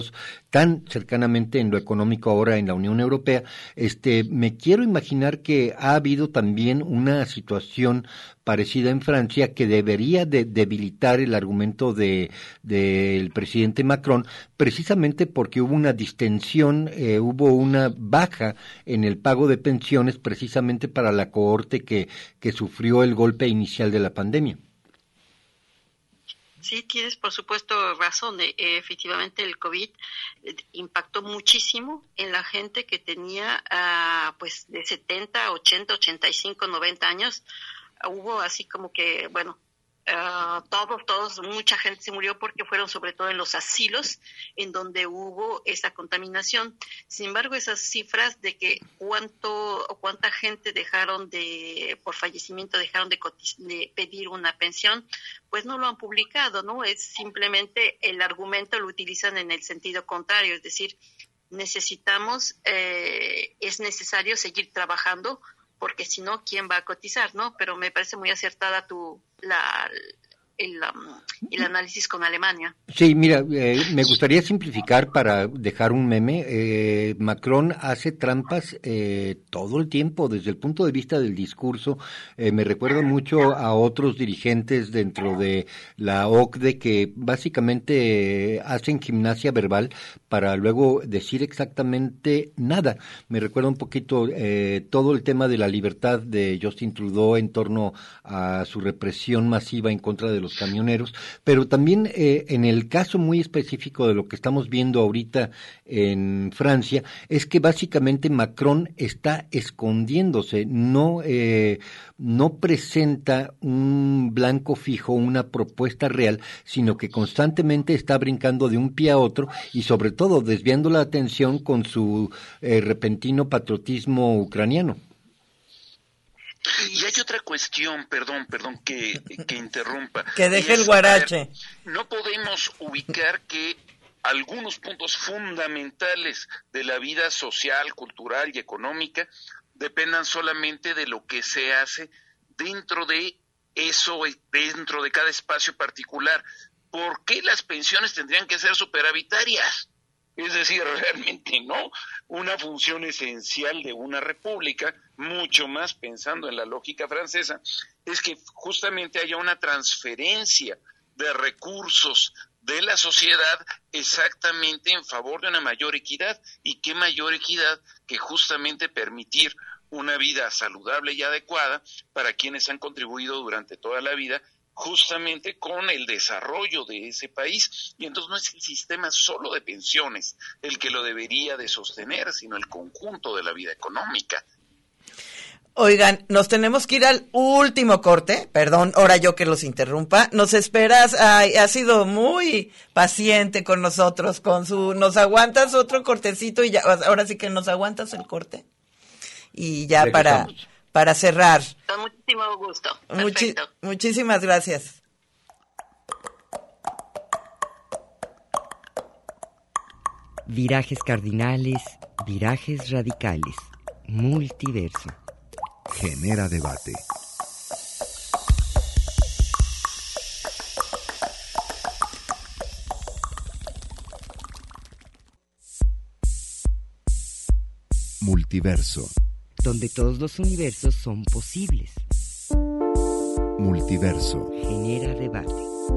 tan cercanamente en lo económico ahora en la Unión Europea, este, me quiero imaginar que ha habido también una situación parecida en Francia que debería de debilitar el argumento de del presidente Macron, precisamente porque hubo una distensión, eh, hubo una baja en el pago de pensiones precisamente para la cohorte que, que sufrió el golpe inicial de la pandemia. Sí, tienes por supuesto razón. Eh, efectivamente, el COVID eh, impactó muchísimo en la gente que tenía uh, pues de setenta, ochenta, ochenta y cinco, noventa años. Uh, hubo así como que, bueno, uh, todos, todos, mucha gente se murió porque fueron sobre todo en los asilos en donde hubo esa contaminación. Sin embargo, esas cifras de que cuánto o cuánta gente dejaron de, por fallecimiento, dejaron de, cotiz- de pedir una pensión, pues no lo han publicado, ¿no? Es simplemente el argumento lo utilizan en el sentido contrario, es decir, necesitamos, eh, es necesario seguir trabajando porque si no, ¿quién va a cotizar, no? Pero me parece muy acertada tu la el, um, el análisis con Alemania. Sí, mira, eh, me gustaría simplificar para dejar un meme. Eh, Macron hace trampas eh, todo el tiempo, desde el punto de vista del discurso. Eh, me recuerda mucho a otros dirigentes dentro de la O C D E que básicamente eh, hacen gimnasia verbal para luego decir exactamente nada. Me recuerda un poquito eh, todo el tema de la libertad de Justin Trudeau en torno a su represión masiva en contra de los camioneros, pero también eh, en el caso muy específico de lo que estamos viendo ahorita en Francia, es que básicamente Macron está escondiéndose, no eh, no presenta un blanco fijo, una propuesta real, sino que constantemente está brincando de un pie a otro y sobre todo desviando la atención con su eh, repentino patriotismo ucraniano. Y hay otra cuestión, perdón, perdón que, que interrumpa. Que deje es, el guarache. Ver, no podemos ubicar que algunos puntos fundamentales de la vida social, cultural y económica dependan solamente de lo que se hace dentro de eso, dentro de cada espacio particular. ¿Por qué las pensiones tendrían que ser superavitarias? Es decir, realmente no. Una función esencial de una república, mucho más pensando en la lógica francesa, es que justamente haya una transferencia de recursos de la sociedad exactamente en favor de una mayor equidad. ¿Y qué mayor equidad que justamente permitir una vida saludable y adecuada para quienes han contribuido durante toda la vida justamente con el desarrollo de ese país? Y entonces no es el sistema solo de pensiones el que lo debería de sostener, sino el conjunto de la vida económica. Oigan, nos tenemos que ir al último corte, perdón, ahora yo que los interrumpa, nos esperas, ay, ha sido muy paciente con nosotros, con su, nos aguantas otro cortecito y ya, ahora sí que nos aguantas el corte y ya para, para cerrar. Con muchísimo gusto. Muchi- muchísimas gracias. Virajes cardinales, virajes radicales, multiverso. Genera debate. Multiverso. Donde todos los universos son posibles. Multiverso. Genera debate.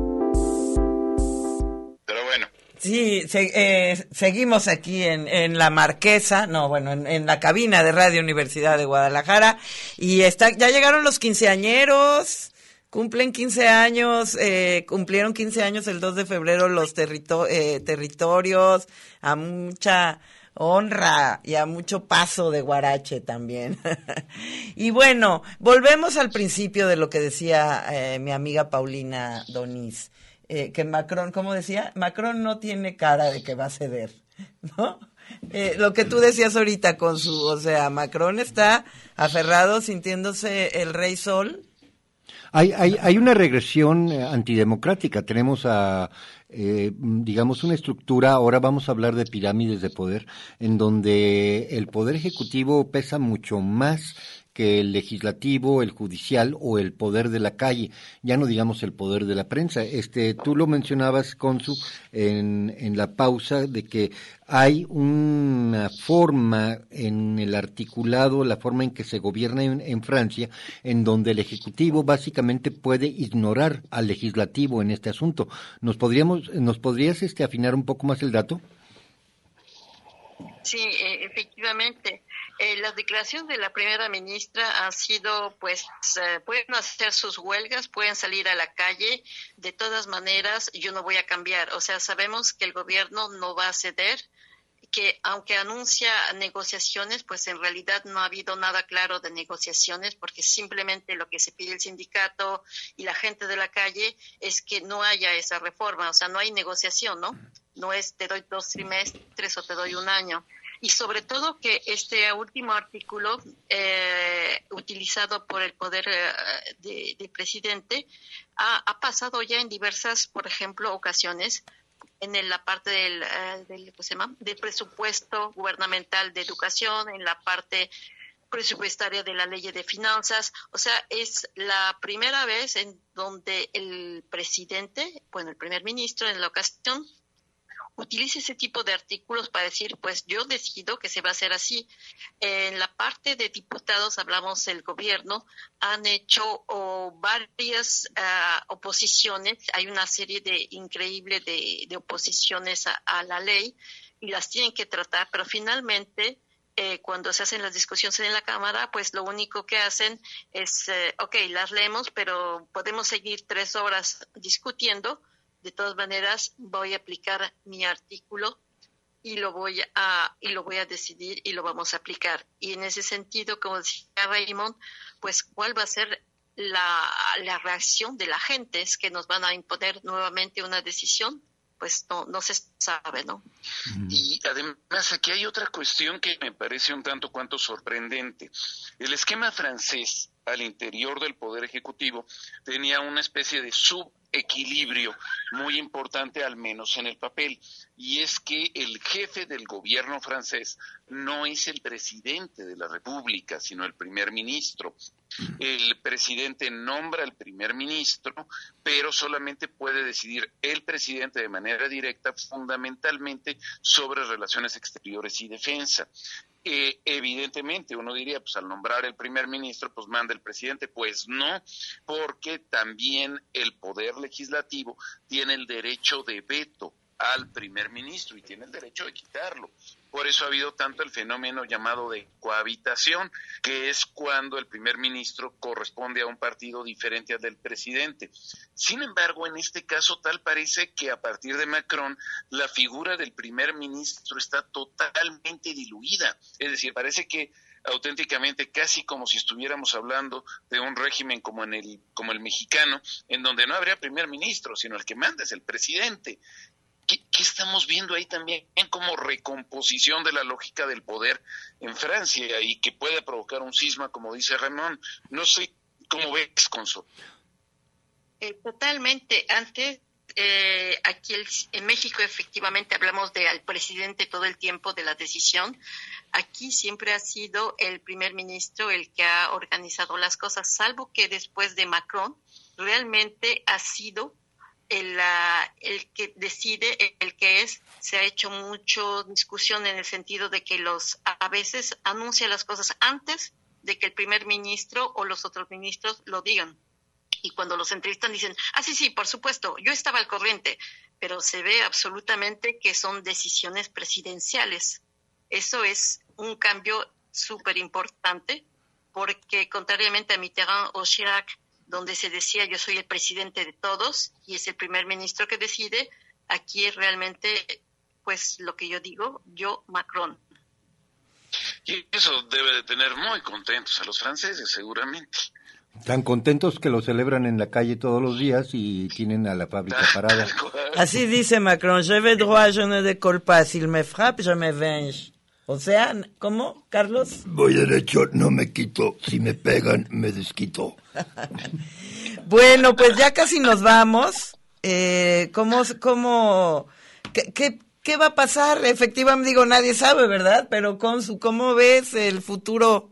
Pero bueno. Sí, se, eh, seguimos aquí en, en la Marquesa, no, bueno, en, en la cabina de Radio Universidad de Guadalajara, y está, ya llegaron los quinceañeros, cumplen quince años, eh, cumplieron quince años el dos de febrero los territo- eh, territorios, a mucha honra y a mucho paso de guarache también. Y bueno, volvemos al principio de lo que decía eh, mi amiga Paulina Donís. Eh, que Macron, ¿cómo decía? Macron no tiene cara de que va a ceder, ¿no? Eh, lo que tú decías ahorita con su, o sea, Macron está aferrado sintiéndose el rey sol. Hay, hay, hay una regresión antidemocrática. Tenemos a, eh, digamos, una estructura, ahora vamos a hablar de pirámides de poder, en donde el poder ejecutivo pesa mucho más que el legislativo, el judicial o el poder de la calle, ya no digamos el poder de la prensa. Este, tú lo mencionabas, Consu, en, en la pausa, de que hay una forma en el articulado, la forma en que se gobierna en, en Francia, en donde el Ejecutivo básicamente puede ignorar al Legislativo en este asunto. ¿Nos podríamos, nos podrías este, afinar un poco más el dato? Sí, eh, efectivamente. Eh, las declaraciones de la primera ministra han sido, pues, eh, pueden hacer sus huelgas, pueden salir a la calle. De todas maneras, yo no voy a cambiar. O sea, sabemos que el gobierno no va a ceder, que aunque anuncia negociaciones, pues en realidad no ha habido nada claro de negociaciones, porque simplemente lo que se pide el sindicato y la gente de la calle es que no haya esa reforma. O sea, no hay negociación, ¿no? No es te doy dos trimestres o te doy un año. Y sobre todo que este último artículo eh, utilizado por el poder eh, de, de presidente ha, ha pasado ya en diversas, por ejemplo, ocasiones en la parte del, uh, del, ¿cómo se llama? del presupuesto gubernamental de educación, en la parte presupuestaria de la ley de finanzas. O sea, es la primera vez en donde el presidente, bueno, el primer ministro en la ocasión, utilice ese tipo de artículos para decir, pues yo decido que se va a hacer así. En la parte de diputados, hablamos del gobierno, han hecho oh, varias uh, oposiciones, hay una serie de increíble de, de oposiciones a, a la ley y las tienen que tratar, pero finalmente eh, cuando se hacen las discusiones en la Cámara, pues lo único que hacen es, eh, ok, las leemos, pero podemos seguir tres horas discutiendo. De todas maneras, voy a aplicar mi artículo y lo voy a y lo voy a decidir y lo vamos a aplicar. Y en ese sentido, como decía Raymond, pues cuál va a ser la, la reacción de la gente, es que nos van a imponer nuevamente una decisión, pues no no se sabe, ¿no? Y además aquí hay otra cuestión que me parece un tanto cuanto sorprendente. El esquema francés al interior del Poder Ejecutivo tenía una especie de subequilibrio muy importante, al menos en el papel, y es que el jefe del gobierno francés no es el presidente de la República, sino el primer ministro. El presidente nombra al primer ministro, pero solamente puede decidir el presidente de manera directa, fundamentalmente sobre relaciones exteriores y defensa. Eh, evidentemente uno diría, pues al nombrar el primer ministro, pues manda el presidente. Pues no, porque también el poder legislativo tiene el derecho de veto al primer ministro y tiene el derecho de quitarlo. Por eso ha habido tanto el fenómeno llamado de cohabitación, que es cuando el primer ministro corresponde a un partido diferente al del presidente. Sin embargo, en este caso tal parece que a partir de Macron la figura del primer ministro está totalmente diluida. Es decir, parece que auténticamente casi como si estuviéramos hablando de un régimen como en el como el mexicano, en donde no habría primer ministro, sino el que manda es el presidente. ¿Qué, ¿Qué estamos viendo ahí también como recomposición de la lógica del poder en Francia y que puede provocar un cisma, como dice Ramón? No sé cómo ves, Consuelo. Eh, totalmente. Antes, eh, aquí el, en México efectivamente hablamos de al presidente todo el tiempo de la decisión. Aquí siempre ha sido el primer ministro el que ha organizado las cosas, salvo que después de Macron realmente ha sido El, uh, el que decide, el que es, se ha hecho mucho discusión en el sentido de que los a veces anuncia las cosas antes de que el primer ministro o los otros ministros lo digan. Y cuando los entrevistan dicen, ah, sí, sí, por supuesto, yo estaba al corriente, pero se ve absolutamente que son decisiones presidenciales. Eso es un cambio súper importante, porque contrariamente a Mitterrand o Chirac, donde se decía yo soy el presidente de todos y es el primer ministro que decide, aquí es realmente, pues lo que yo digo, yo Macron. Y eso debe de tener muy contentos a los franceses, seguramente. Tan contentos que lo celebran en la calle todos los días y tienen a la fábrica parada. Así dice Macron, je vais droit, je ne décolle pas, s'il me frappe, je me venge. O sea, ¿cómo, Carlos? Voy derecho, no me quito. Si me pegan, me desquito. Bueno, pues ya casi nos vamos. Eh, ¿Cómo, cómo, qué, qué, qué va a pasar? Efectivamente, digo, nadie sabe, ¿verdad? Pero con su, ¿cómo ves el futuro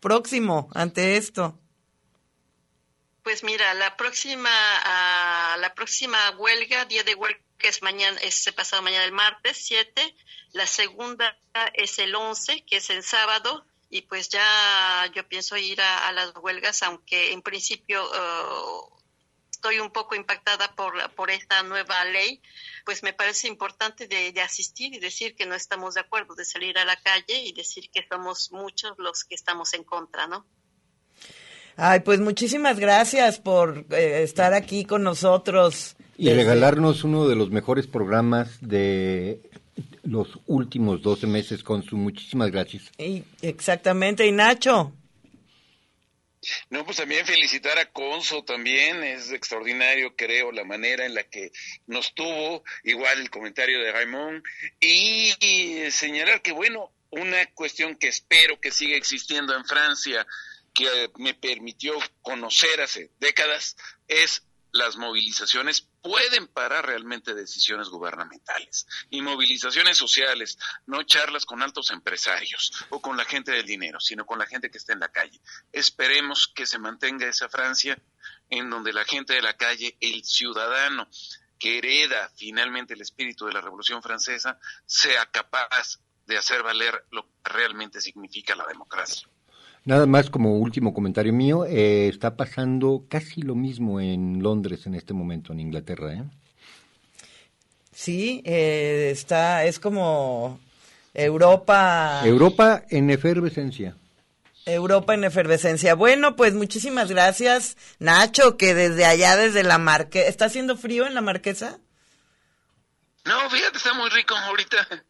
próximo ante esto? Pues mira, la próxima uh, la próxima huelga, día de huelga es mañana, es pasado mañana el martes siete, la segunda es el once, que es el sábado, y pues ya yo pienso ir a, a las huelgas, aunque en principio uh, estoy un poco impactada por por esta nueva ley, pues me parece importante de, de asistir y decir que no estamos de acuerdo, de salir a la calle y decir que somos muchos los que estamos en contra, ¿no? Ay, pues muchísimas gracias por eh, estar aquí con nosotros. Y desde... regalarnos uno de los mejores programas de los últimos doce meses, Consu. Muchísimas gracias. Y, exactamente. ¿Y Nacho? No, pues también felicitar a Conso también, es extraordinario, creo, la manera en la que nos tuvo, igual el comentario de Raymond, y, y señalar que, bueno, una cuestión que espero que siga existiendo en Francia, que me permitió conocer hace décadas, es las movilizaciones pueden parar realmente decisiones gubernamentales y movilizaciones sociales, no charlas con altos empresarios o con la gente del dinero, sino con la gente que está en la calle. Esperemos que se mantenga esa Francia en donde la gente de la calle, el ciudadano que hereda finalmente el espíritu de la Revolución Francesa, sea capaz de hacer valer lo que realmente significa la democracia. Nada más como último comentario mío, eh, está pasando casi lo mismo en Londres en este momento, en Inglaterra, ¿eh? Sí, eh, está, es como Europa... Europa en efervescencia. Europa en efervescencia. Bueno, pues muchísimas gracias, Nacho, que desde allá, desde la Marquesa... ¿Está haciendo frío en la Marquesa? No, fíjate, está muy rico ahorita.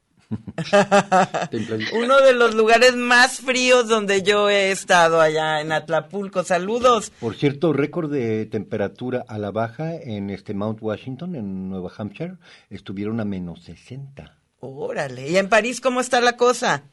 Uno de los lugares más fríos donde yo he estado, allá en Atlapulco. Saludos. Por cierto, récord de temperatura a la baja en este Mount Washington, en Nueva Hampshire, estuvieron a menos sesenta. Órale. ¿Y en París cómo está la cosa?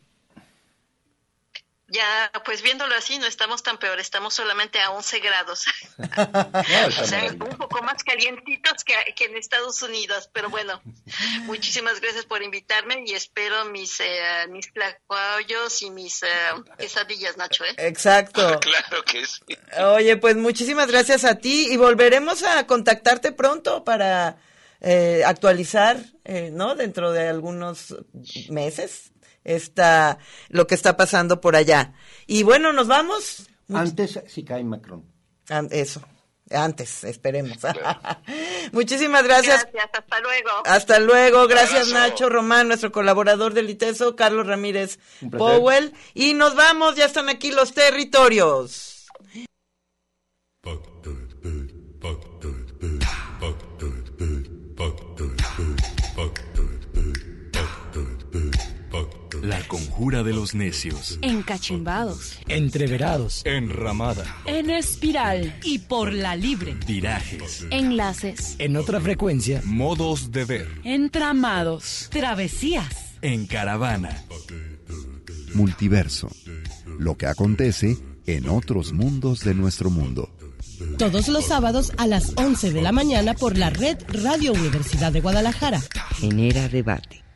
Ya, pues viéndolo así, no estamos tan peor, estamos solamente a once grados. O sea, un poco más calientitos que, que en Estados Unidos, pero bueno, muchísimas gracias por invitarme y espero mis eh, mis tlacuayos y mis eh, quesadillas, Nacho, ¿eh? Exacto. Ah, claro que sí. Oye, pues muchísimas gracias a ti y volveremos a contactarte pronto para eh, actualizar, eh, ¿no? Dentro de algunos meses. Está lo que está pasando por allá. Y bueno, nos vamos. Antes si cae Macron. Eso, antes, esperemos. Muchísimas gracias. Gracias, hasta luego. Hasta luego, gracias Nacho Román, nuestro colaborador del ITESO, Carlos Ramírez Powell. Y nos vamos, ya están aquí los territorios. La conjura de los necios. Encachimbados. Entreverados. Enramada. En espiral. Y por la libre. Virajes. Enlaces. En otra frecuencia. Modos de ver. Entramados. Travesías. En caravana. Multiverso. Lo que acontece en otros mundos de nuestro mundo. Todos los sábados a las once de la mañana por la red Radio Universidad de Guadalajara. Genera debate.